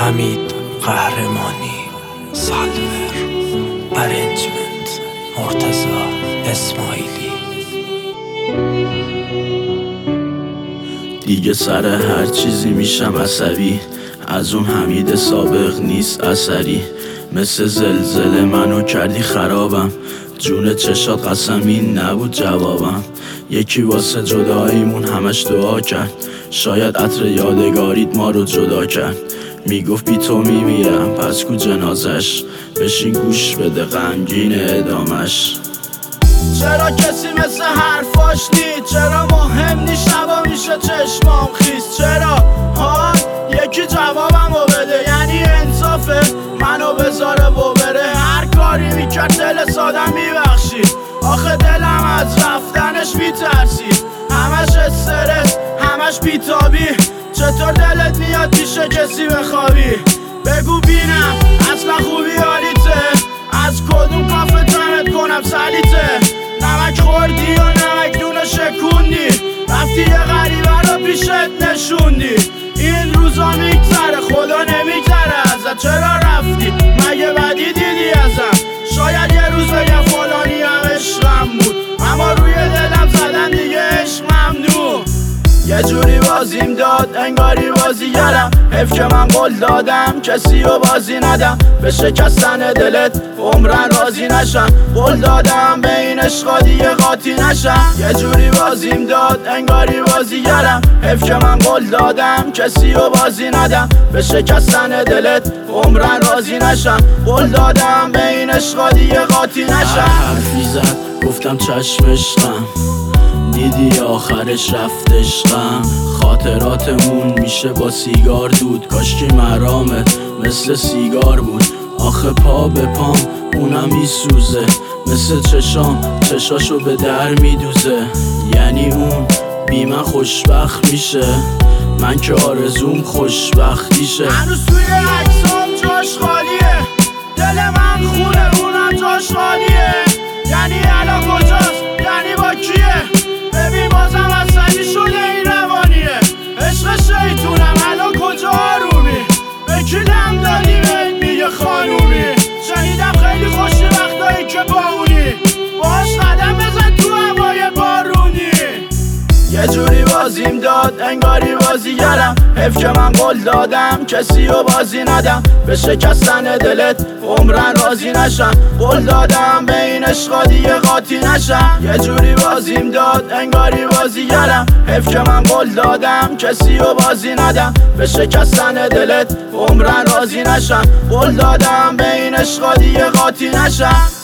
حمید قهرمانی، سالور، ارنجمنت مرتضی اسماعیلی. دیگه سر هر چیزی میشم عصبی، از اون حمید سابق نیست اثری. مثل زلزله منو کردی خرابم، جون چشات قسمی نبود جوابم. یکی واسه جداییمون همش دعا کرد، شاید عطر یادگاریت ما رو جدا کرد. میگفت بی تو میمیرم، پس کو جنازش؟ بشین گوش بده غمگین ادامش. چرا کسی مثل حرفاش نی؟ چرا مهم نی شبا میشه چشمام خیست؟ چرا یکی جوابمو بده، یعنی انصافه منو بذاره و بره؟ هر کاری میکرد دل سادم میبخشید، آخه دلم از رفتنش میترسید. همش استرس، همش بیتابی، چطور دلت میاد پیش کسی بخوابی؟ بگو بینم اصلا خوبی حالیته، از کدوم کافه جمعت کنم سلیته؟ نمک خوردی و نمک دونه شکوندی، رفتی یه غریبه رو پیشت نشوندی. این روزا میگذره خدا نمیگذره ازت، چرا رفتی؟ مگه بدی دیدی ازم؟ شاید یه روز بگم فلانی هم عشقم بود، اما روی دلم زدن دیگه عشق ممنوع. یه جوری بازیم داد انگاری بازیگرم، حیف که من قول دادم کسی رو بازی ندم. به شکستن دلت عمرن راضی نشم، قول دادم به این عشقا دیگه قاطی نشم. یه جوری بازیم داد انگاری بازیگرم، حیف که من قول دادم کسی رو بازی ندم. به شکستن دلت عمرن راضی نشم، قول دادم به این عشقا دیگه قاطی نشم. حرفی زد گفتم چشم عشقم، دیدی آخرش رفت عشقم. خاطراتمون میشه با سیگار دود، کاشکی مرامت مثل سیگار بود. آخه پا به پام اونم میسوزه، مثل چشام چشاشو به در میدوزه. یعنی اون بی من خوشبخت میشه، من که آرزوم خوشبختیشه. هنوز توی عکسام جاش خالیه، دل من خونه اونم جاش خالیه. یعنی الان کجاست؟ یعنی با کیه؟ ببین بازم عصبی شده این روانیه. عشق شیطونم الان کجا آرومی؟ به کی دم دادی بهت میگه خانومی؟ شنیدم خیلی خوشی وقتایی که با اونی، باش قدم بزن تو هوای بارونی. یه جوری بازیم داد انگاری بازیگرم، حیف که من قول دادم کسی رو بازی ندم. به شکستن دلت عمرن راضی نشم، قول دادم به این عشقا دیگه قاطی نشم. یه جوری بازیم داد انگاری بازیگرم، حیف که من قول دادم کسی رو بازی ندم. به شکستن دلت عمرن راضی نشم، قول دادم به این عشقا دیگه قاطی نشم.